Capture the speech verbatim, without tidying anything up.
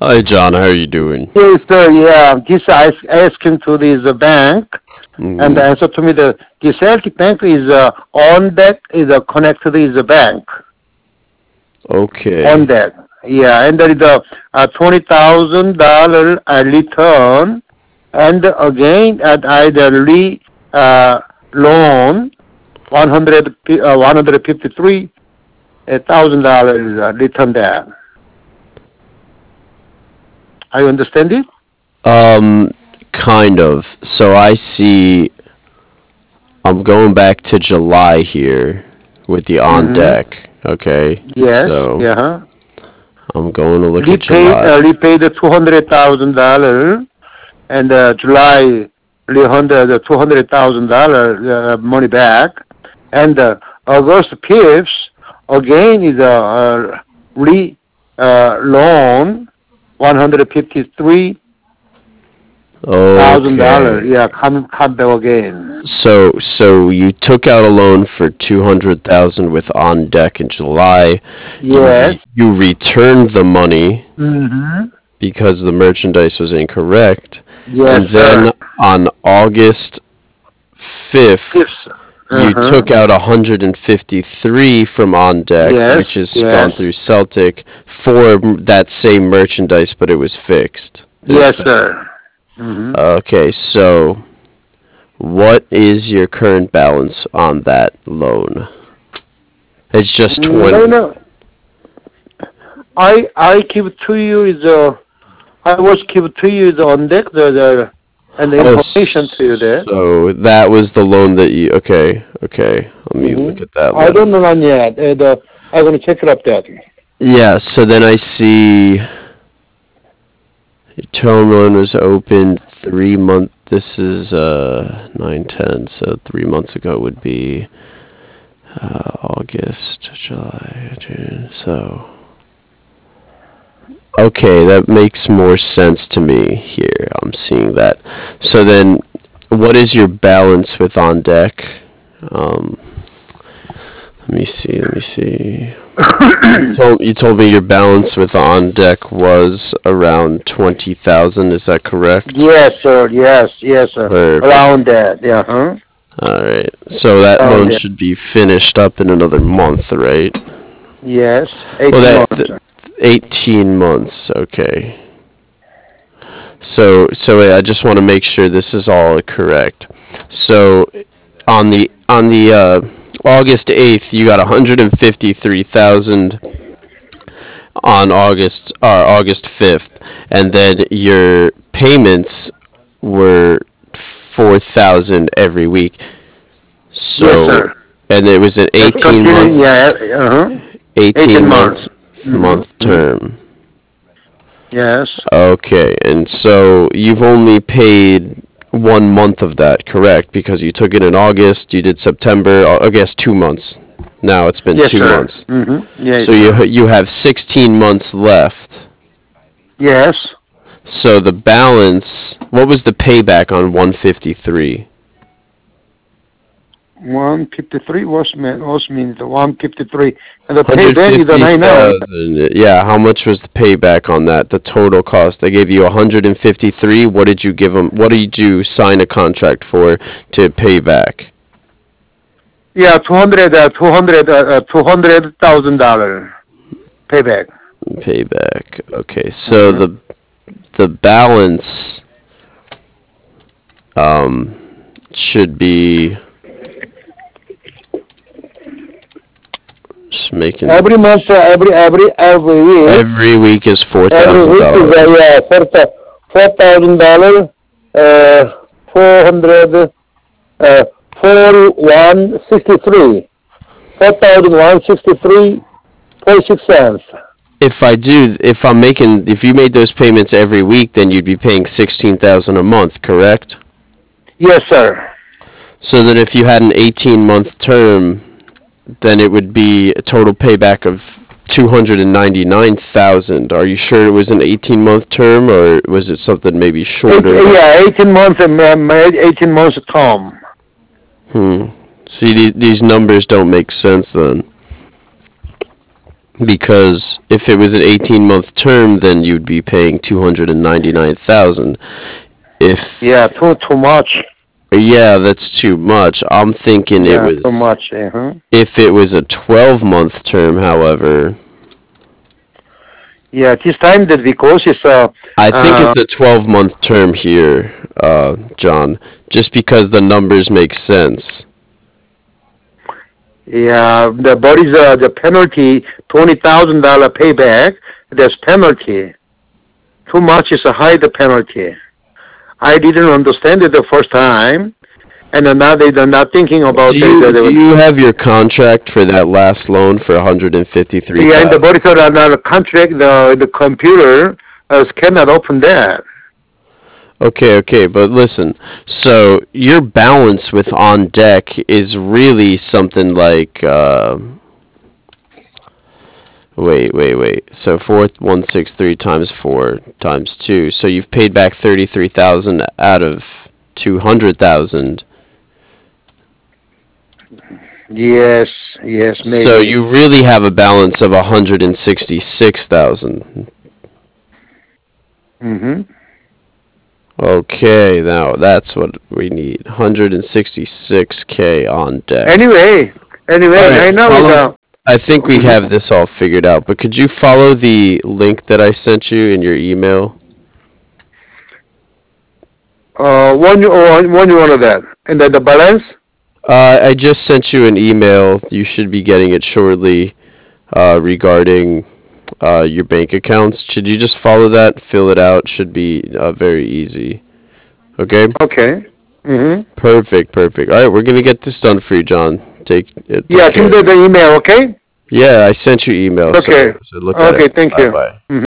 Hi, John. How are you doing? Yes, sir. Yeah, this I ask- asking to this uh, bank, and the Hmm. answer to me the the Celtic Bank is uh, on deck is uh, connected is a bank on Okay. deck. Yeah, and there is a, a twenty thousand dollar uh, return, and again at either re uh, loan one hundred uh, one hundred fifty three thousand dollars uh, return there. I understand it. Um, kind of. So I see. I'm going back to July here with the on Mm-hmm. deck. Okay. Yes. So Yeah. Huh? I'm going to look at Repaid July. uh, repaid the two hundred thousand dollar, and uh, July refund the two hundred thousand dollar uh, money back, and uh, August fifth again is a uh, re uh, loan one hundred fifty three thousand dollar. Okay. Yeah, come come back again. So so you took out a loan for two hundred thousand with on deck in July. You Yes. re- you returned the money Mm-hmm. because the merchandise was incorrect, Yes, and sir. then on August fifth, Fifth. Uh you huh. took out one hundred fifty-three from On Deck, Yes. which has Yes. gone through Celtic, for that same merchandise, but it was fixed. Is Yes, that sir. Mm-hmm. okay? So, what is your current balance on that loan? It's just No, twenty. no. I I give to you is uh I was give to you is on deck the, the and the Oh, information to you there. so that was the loan that you. Okay, okay. Let me look Mm-hmm. at that I loan. don't know none yet. Uh, the, I'm gonna check it up there. Yeah. So then I see term loan was opened three month. This is uh nine ten. So three months ago would be uh, August, July, June. So okay, that makes more sense to me here. I'm seeing that. So then, what is your balance with on deck? Um, let me see. Let me see. You told you told me your balance with on deck was around twenty thousand. Is that correct? Yes, sir. Yes, yes, sir. Perfect. Around that. Yeah, huh? All right. So that Around loan that. should be finished up in another month, right? Yes. Well, Eighteen that months. th- eighteen months. Okay. So so wait, I just want to make sure this is all correct. So on the on the uh, August eighth, you got one hundred fifty-three thousand on August uh, August fifth, and then your payments were four thousand every week. Yes, So, sir. and it was an That's eighteen continuing. month Yeah. Uh huh. eighteen Eighteen months. month Mm-hmm. month Mm-hmm. term. Yes. Okay, and so you've only paid one month of that, correct? Because you took it in August, you did September, uh, I guess two months. Now it's been Yes, two sir. months. Mm-hmm. Yes, So you sir. you have sixteen months left. Yes. So the balance, what was the payback on one fifty-three? One fifty three was mean was means the one fifty three, and the payback is an I know. one hundred fifty thousand. Yeah, how much was the payback on that? The total cost. They gave you one hundred fifty-three. What did you give them? What did you sign a contract for to pay back? Yeah, two hundred, uh, two hundred, uh, uh, two hundred thousand dollar payback. Payback. Okay, so Mm-hmm. the the balance um should be just making Every month, uh, every every every week, every week is four every thousand week is uh, dollars. yeah four four thousand dollar, uh, four hundred, uh, four one sixty three, four thousand one sixty three forty six cents. If I do, if I'm making, if you made those payments every week, then you'd be paying sixteen thousand a month, correct? Yes, sir. So then if you had an eighteen month term, then it would be a total payback of two hundred ninety-nine thousand. Are you sure it was an eighteen month term, or was it something maybe Eight, shorter? yeah, eighteen months, um, um, eighteen months term. Hmm. See, these, these numbers don't make sense then. because if it was an eighteen month term, then you'd be paying two hundred ninety-nine thousand. Yeah, If too too much. Yeah, that's too much. I'm thinking it Yeah, too was much. Uh-huh. if it was a twelve month term, however, Yeah, this time that because it's uh, I think uh it's a twelve month term here, uh, John, just because the numbers make sense. yeah, the but is uh, the penalty twenty thousand dollar payback. There's penalty. Too much is a high the penalty. I didn't understand it the first time, and then now they're not thinking Do about the, you the, do the you have your contract for that last loan for yeah, in the one hundred fifty-three thousand? body code uh, contract the the computer uh, cannot open that. Okay, okay, but listen. So your balance with on deck is really something like uh, wait, wait, wait. So four one six three times four times two. So you've paid back thirty three thousand out of two hundred thousand. Yes, yes, So maybe. you really have a balance of one hundred and sixty six thousand. Hmm. Okay, now that's what we need. one hundred and sixty six k on deck. Anyway, All anyway, right, right now is follow. uh, I think we mhm. have this all figured out, but could you follow the link that I sent you in your email? uh, one one one one of that, and then the balance. Uh, I just sent you an email. You should be getting it shortly uh, regarding uh, your bank accounts. Should you just follow that, fill it out? Should be uh, very easy. Okay? Okay. Hmm. Perfect, perfect. All right, we're gonna get this done for you, John. Take uh, take Yeah, give me care. the, the email. Okay. Yeah, I sent you email, Okay. so so look at it. Okay. Thank Bye you. bye. Mhm.